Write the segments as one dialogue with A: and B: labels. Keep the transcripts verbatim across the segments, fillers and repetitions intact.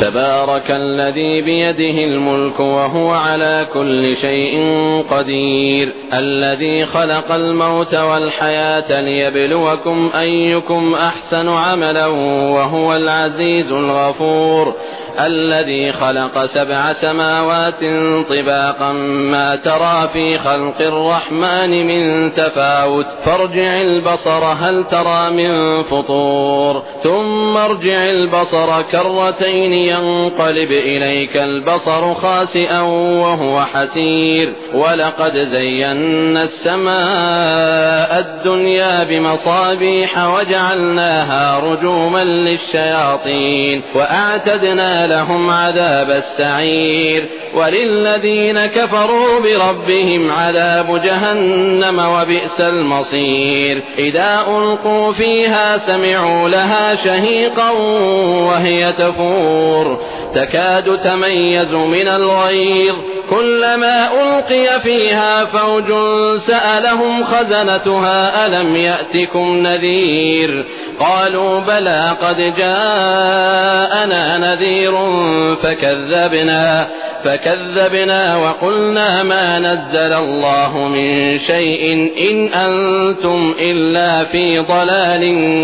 A: تبارك الذي بيده الملك وهو على كل شيء قدير الذي خلق الموت والحياة ليبلوكم أيكم أحسن عملا وهو العزيز الغفور الذي خلق سبع سماوات طباقا ما ترى في خلق الرحمن من تفاوت فارجع البصر هل ترى من فطور ثم ارجع البصر كرتين ينقلب إليك البصر خاسئا وهو حسير ولقد زينا السماء الدنيا بمصابيح وجعلناها رجوما للشياطين وأعتدنا لهم عذاب السعير وللذين كفروا بربهم عذاب جهنم وبئس المصير إذا ألقوا فيها سمعوا لها شهيقا وهي تفور تكاد تميز من الغيظ كلما ألقي فيها فوج سألهم خزنتها ألم يأتكم نذير قالوا بلى قد جاءنا نذير فكذبنا فكذبنا وقلنا ما نزل الله من شيء إن أنتم إلا في ضلال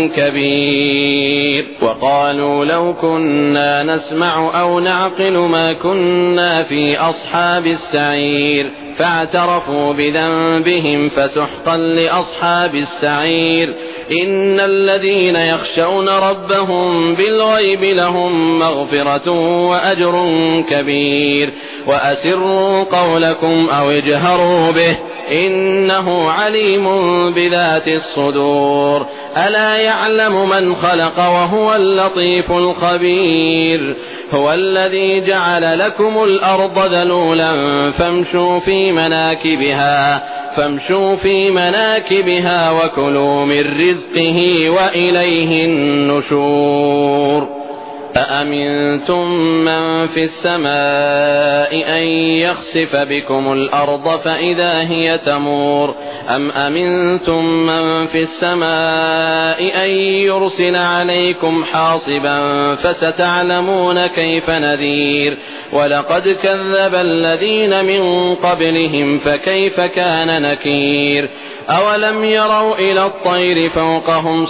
A: كبير وقالوا لو كنا نسمع أو نعقل ما كنا في أصحاب السعير فاعترفوا بذنبهم فسحقا لأصحاب السعير إن الذين يخشون ربهم بالغيب لهم مغفرة وأجر كبير وأسروا قولكم أو اجهروا به إنه عليم بذات الصدور ألا يعلم من خلق وهو اللطيف الخبير هو الذي جعل لكم الأرض ذلولا فامشوا في مناكبها فامشوا في مناكبها وكلوا من رزقه وإليه النشور أأمنتم من في السماء أن يخسف بكم الأرض فإذا هي تمور أم أمنتم من في السماء أن يرسل عليكم حاصبا فستعلمون كيف نذير ولقد كذب الذين من قبلهم فكيف كان نكير أولم يروا إلى الطير فوقهم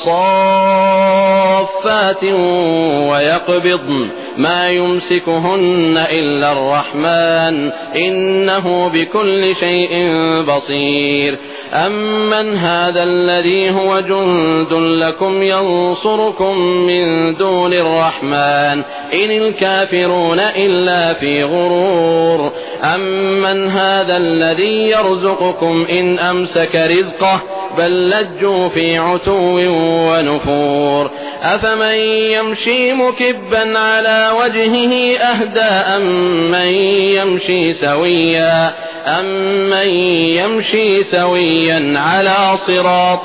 A: صافات ويقبضن ما يمسكهن إلا الرحمن إنه بكل شيء بصير أمن هذا الذي هو جند لكم ينصركم من دون الرحمن إن الكافرون إلا في غرور أمن هذا الذي يرزقكم إن أمسك رزقه بل لجوا في عتو ونفور أفمن يمشي مكبا على وجهه أهدى أمن يمشي سويا أمن يمشي سويا على صراط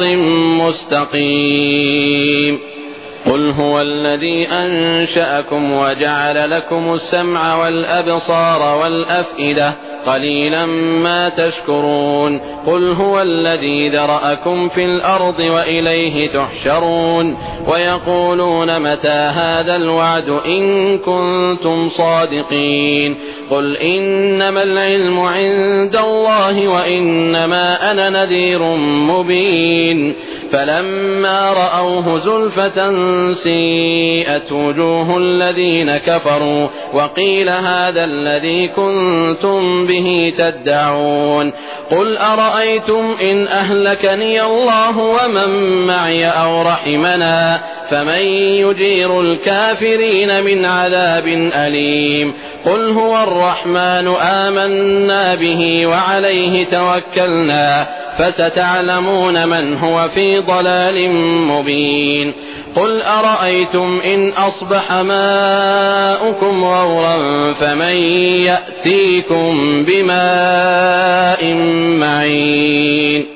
A: مستقيم قل هو الذي أنشأكم وجعل لكم السمع والأبصار والأفئدة قليلا ما تشكرون قل هو الذي ذرأكم في الأرض وإليه تحشرون ويقولون متى هذا الوعد إن كنتم صادقين قل إنما العلم عند الله وإنما أنا نذير مبين فلما رأوه زلفة سيئت وجوه الذين كفروا وقيل هذا الذي كنتم به تدعون قل أرأيتم إن أهلكني الله ومن معي أو رحمنا فمن يجير الكافرين من عذاب أليم قل هو الرحمن آمنا به وعليه توكلنا فستعلمون من هو في ضلال مبين قل أرأيتم إن أصبح ماؤكم غورا فمن يأتيكم بماء معين